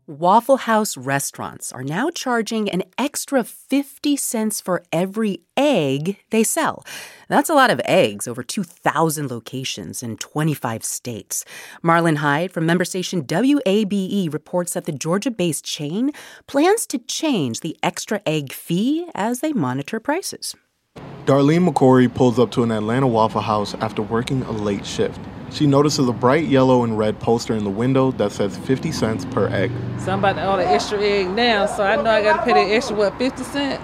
Waffle House restaurants are now charging an extra 50 cents for every egg they sell. That's a lot of eggs, over 2,000 locations in 25 states. Marlon Hyde from member station WABE reports that the Georgia-based chain plans to change the extra egg fee as they monitor prices. Darlene McCory pulls up to an Atlanta Waffle House after working a late shift. She notices a bright yellow and red poster in the window that says 50 cents per egg. So I'm about to order extra egg now, so I know I got to pay that extra, 50 cents?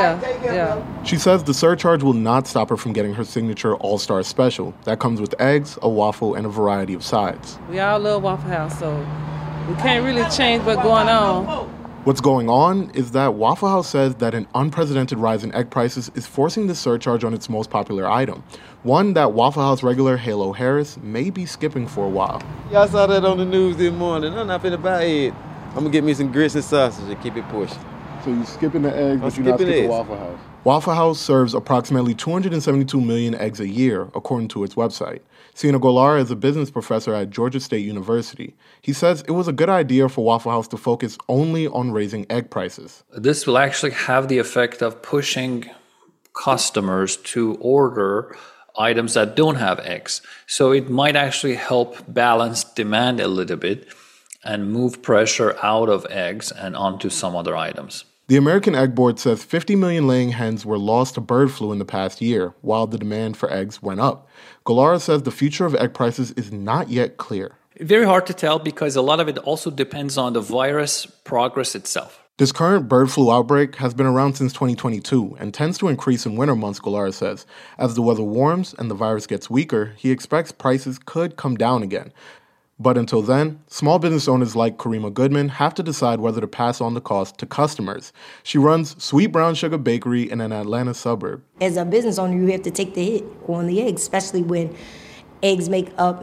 Yeah. She says the surcharge will not stop her from getting her signature All-Star Special. That comes with eggs, a waffle, and a variety of sides. We all love Waffle House, so we can't really change what's going on. What's going on is that Waffle House says that an unprecedented rise in egg prices is forcing the surcharge on its most popular item, one that Waffle House regular Halo Harris may be skipping for a while. Y'all saw that on the news this morning. I'm not finna buy it. I'm gonna get me some grits and sausage and keep it pushing. So you're skipping the eggs, but you're not skipping Waffle House? Waffle House serves approximately 272 million eggs a year, according to its website. Sina Golar is a business professor at Georgia State University. He says it was a good idea for Waffle House to focus only on raising egg prices. This will actually have the effect of pushing customers to order items that don't have eggs. So it might actually help balance demand a little bit and move pressure out of eggs and onto some other items. The American Egg Board says 50 million laying hens were lost to bird flu in the past year, while the demand for eggs went up. Golara says the future of egg prices is not yet clear. Very hard to tell because a lot of it also depends on the virus progress itself. This current bird flu outbreak has been around since 2022 and tends to increase in winter months, Golara says. As the weather warms and the virus gets weaker, he expects prices could come down again. But until then, small business owners like Karima Goodman have to decide whether to pass on the cost to customers. She runs Sweet Brown Sugar Bakery in an Atlanta suburb. As a business owner, you have to take the hit on the eggs, especially when eggs make up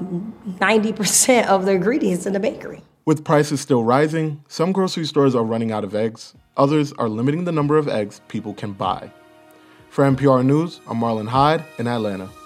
90% of the ingredients in the bakery. With prices still rising, some grocery stores are running out of eggs. Others are limiting the number of eggs people can buy. For NPR News, I'm Marlon Hyde in Atlanta.